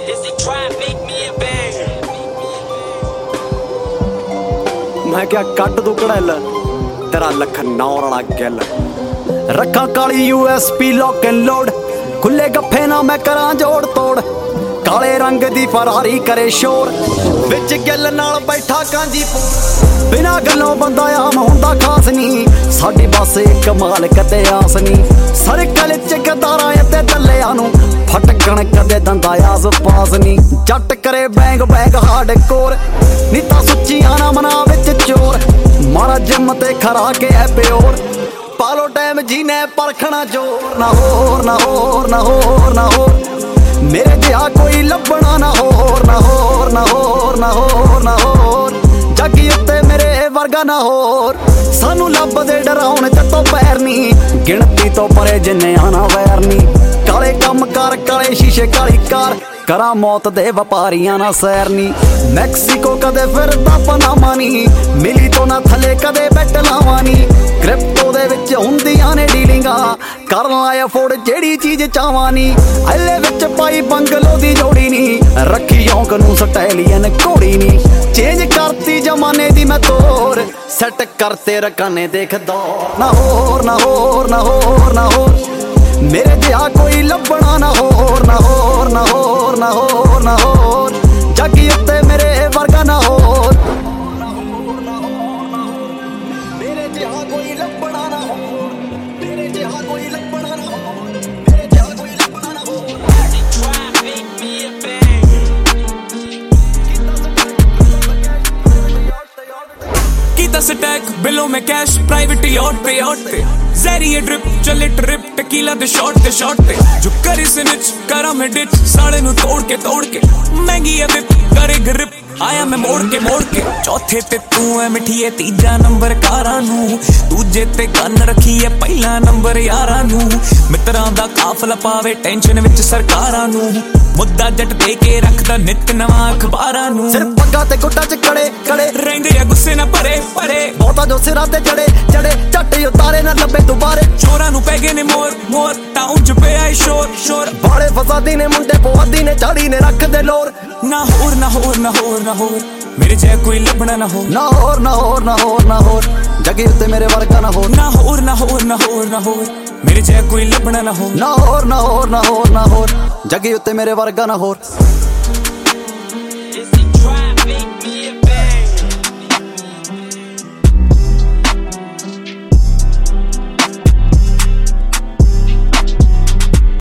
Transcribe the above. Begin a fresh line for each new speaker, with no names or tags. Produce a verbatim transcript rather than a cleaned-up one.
मैं क्या कट दू कड़ैल तेरा लखनौर वाला गिल रखा काली U S P lock and load खुले गफ्फे ना मैं करा जोड़ तोड़ काले रंग दी फरारी करे शोर विच गिल नाल बैठा कांजीपुर बिना गल्लों बंदा आम हुंदा खास नी साडी बस एक माल कते आस नी सर्कल च गदारां ते दल्लियां नूं फटकण कदे दंदा आस पास नी जट करे बैंग बैंग हार्ड कोर नीता सुच्चियां ना मना विच चोर मारा जिम ते खरा के है प्योर पालो टाइम जीने परखना जोर ना होर ना होर ना होर ना होर मेरे जिहा कोई लभना ना होर ना होर ना होर ना होर ना होर जगी उत्ते मेरे वर्गा ना होर सानू लभदे डराउण जत्तों पैर नी गिणती तो परे जिन्ने आना वैर नी काले कम कर काले शीशे काली कार करा मौत दे व्यापारियां ना सैर नी मैक्सीको कदे फिरदा पनामा नी मिली तो ना थले कदे बैठ लावां नी क्रिप्टो दे विच हुंदियां ने डीलिंगां कर लाया फोड़ जेड़ी चीज चावां नी ऐले विच पाई बंगलो दी जोड़ी नी रखी औंक नूं स्टाइलियन घोड़ी नी चेंज करती जमाने दी मैं तोर सेट करते रकाने देख दौर ना होर ना होर ना होर ना होर मेरे जिहा कोई लभना ना होर ना होर ना होर ना होर ना होर जगी उत्ते मेरे वर्गा ना होर मेरे जिहा कोई लभना ना होर मेरे जिहा कोई लभना ना होर मेरे जिहा कोई लभना ना होर
कीता स्टैक बिलों में कैश प्राइवेट यार्ड पे यार्ड पे ज़रिए ड्रिप चले ट्रिप टकीला दे शॉट दे शॉट पे जो करी सिनिच करा मैं डिच साड़े नु तोड़ के तोड़ के महंगी है विप करे ग्रिप आया मैं मोड़ के मोड़ के चौथे ते तू है मिठी है तीजा नंबर कारा नू दूजे ते गन रखी है पहला नंबर यारा नू मित्रां दा काफला पावे टेंशन विच सरकारां नू मुद्दा जट दे के रखदा नित नवां अखबारां नू
सिर पग्गा ते गुट्टा च कड़े कड़े
रहिंदे आ गुस्से ना परे परे
बहुता जो सिरां ते चढ़े चढ़े झट उतारे ना लब्बे दुबारे
चोरां नू पै गए ने मोर मोर टाउन च पे आई शोर शोर
बाले फसादी ने मुंडे पोहदी ने झाड़ी ने रख दे लोर
ना होर ना होर ना होर ना होर मेरे जै कोई लभना ना हो
ना होर ना होर ना होर ना होर जगी उत्ते मेरे वर्गा ना होर
ना होर ना होर ना होर ना होर मेरे जै कोई लभना ना हो
ना होर ना होर ना होर ना होर जगी उत्ते मेरे वर्गा ना होर।